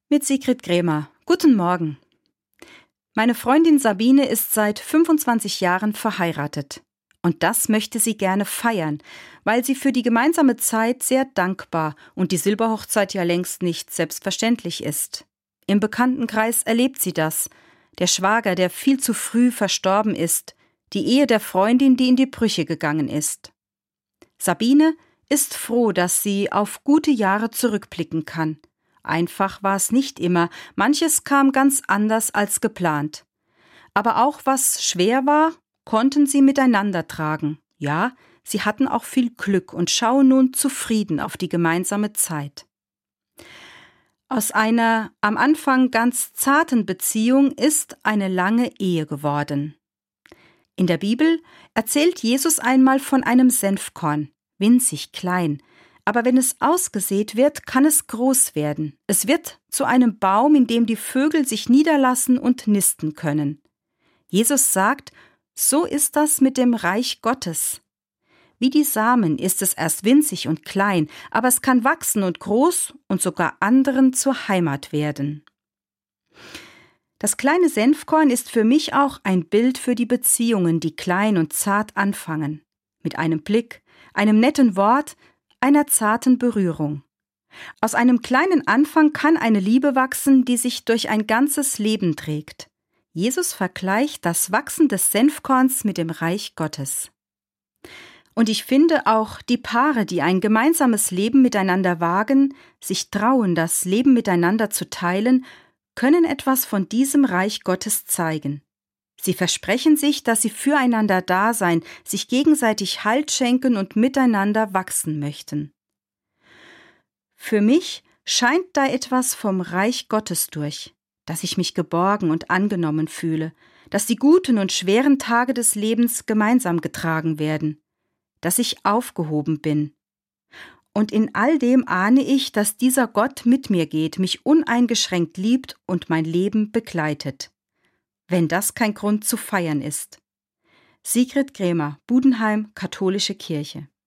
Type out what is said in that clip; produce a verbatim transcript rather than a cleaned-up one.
Mit Sigrid Grämer. Guten Morgen. Meine Freundin Sabine ist seit fünfundzwanzig Jahren verheiratet. Und das möchte sie gerne feiern, weil sie für die gemeinsame Zeit sehr dankbar und die Silberhochzeit ja längst nicht selbstverständlich ist. Im Bekanntenkreis erlebt sie das. Der Schwager, der viel zu früh verstorben ist, die Ehe der Freundin, die in die Brüche gegangen ist. Sabine ist froh, dass sie auf gute Jahre zurückblicken kann. Einfach war es nicht immer, manches kam ganz anders als geplant. Aber auch was schwer war, konnten sie miteinander tragen. Ja, sie hatten auch viel Glück und schauen nun zufrieden auf die gemeinsame Zeit. Aus einer am Anfang ganz zarten Beziehung ist eine lange Ehe geworden. In der Bibel erzählt Jesus einmal von einem Senfkorn, winzig klein. Aber wenn es ausgesät wird, kann es groß werden. Es wird zu einem Baum, in dem die Vögel sich niederlassen und nisten können. Jesus sagt, so ist das mit dem Reich Gottes. Wie die Samen ist es erst winzig und klein, aber es kann wachsen und groß und sogar anderen zur Heimat werden. Das kleine Senfkorn ist für mich auch ein Bild für die Beziehungen, die klein und zart anfangen. Mit einem Blick, einem netten Wort, einer zarten Berührung. Aus einem kleinen Anfang kann eine Liebe wachsen, die sich durch ein ganzes Leben trägt. Jesus vergleicht das Wachsen des Senfkorns mit dem Reich Gottes. Und ich finde auch die Paare, die ein gemeinsames Leben miteinander wagen, sich trauen, das Leben miteinander zu teilen, können etwas von diesem Reich Gottes zeigen. Sie versprechen sich, dass sie füreinander da sein, sich gegenseitig Halt schenken und miteinander wachsen möchten. Für mich scheint da etwas vom Reich Gottes durch, dass ich mich geborgen und angenommen fühle, dass die guten und schweren Tage des Lebens gemeinsam getragen werden, dass ich aufgehoben bin. Und in all dem ahne ich, dass dieser Gott mit mir geht, mich uneingeschränkt liebt und mein Leben begleitet. Wenn das kein Grund zu feiern ist. Sigrid Grämer, Budenheim, Katholische Kirche.